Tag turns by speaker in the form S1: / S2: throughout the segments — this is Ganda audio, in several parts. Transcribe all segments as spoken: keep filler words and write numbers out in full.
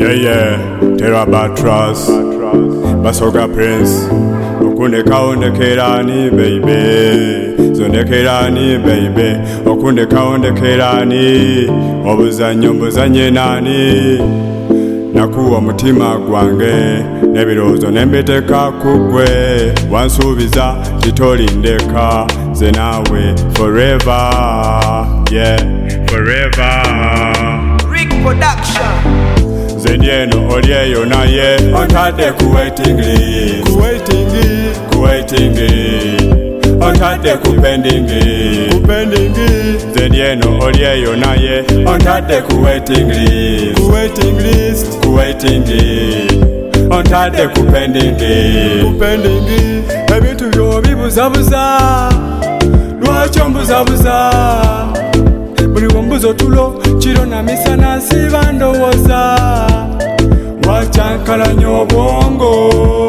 S1: Yeah, yeah, Terra Batras, Basoga Prince, Okunde Kaunde Kerani, baby, Zone Kerani, baby, Okunde Kaunde Kerani, Obuzanyo Buzanye Nani, Nakuwa mutima gwange, Nebirozo nembeteka kugwe, Wansubiza chitolindeka, Zenawe forever, yeah, forever.
S2: Rick Production.
S1: Zendieno olieyo naye ontadde ku waiting list, ku waiting list, ku waiting list, ontadde ku pending list, ku pending list. Zendieno olieyo naye ontadde ku waiting list, ku waiting list, ku waiting list, ontadde ku pending list, ku pending list. Ebintu byo bibuzabuza, lwaki ombuzabuza? Buli wombuzo tulo kiro na misana siba ndowooza, wacyankalanya obwongo.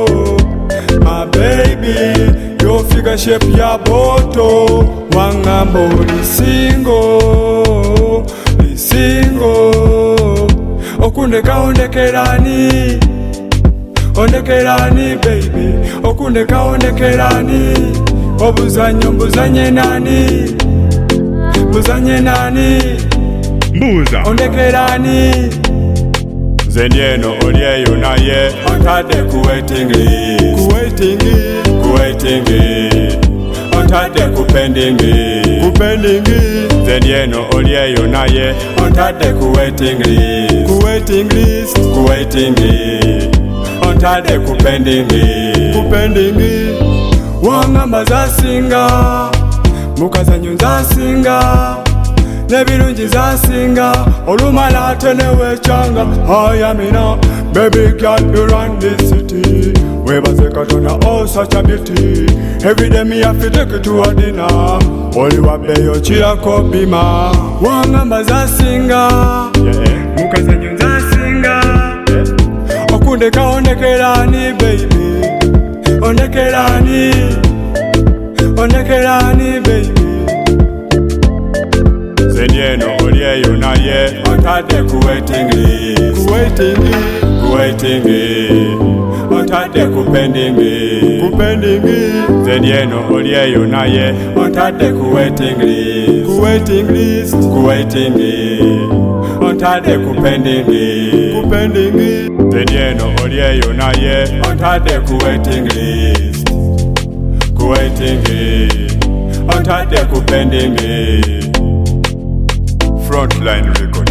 S1: My baby, your figure shape ya boto, wangamba oli single, li single. Okundeka ondekerani, ondekerani baby, okundeka ondekerani, obuzanyo mbuzanye nani, mbuzanye nani, mbuza ondekerani. Zendieno olieyo naye ontadde ku waiting list, ku waiting list, ku waiting list, ontadde ku pending list, ku pending list. Zendieno olieyo naye ontadde ku waiting list, ku waiting list, ku waiting list, ontadde ku pending list, ku pending list. Wangamba zasinga, mukazanyo nzasinga, nebirungi zasinga, olumala ate newechanga. Ayamina, baby girl, you run this city. Webaze Katonda, oh such a beauty. Every day me have to take you to a dinner. Oli wabeyo chirako bima. Wangamba zasinga, yeah. Mukazanyo zasinga, yeah. Okundeka ondekerani baby, ondekerani, ondekerani baby. Zendieno olieyo naye ontadde ku waiting list, ku waiting list, ku waiting list, ontadde ku pending list, ku pending list. Zendieno olieyo naye ontadde ku waiting list, ku waiting list, ku waiting list, ontadde ku pending list, ku pending list. Zendieno olieyo naye ontadde ku waiting list, ku waiting list, ontadde ku pending list. Frontline Record.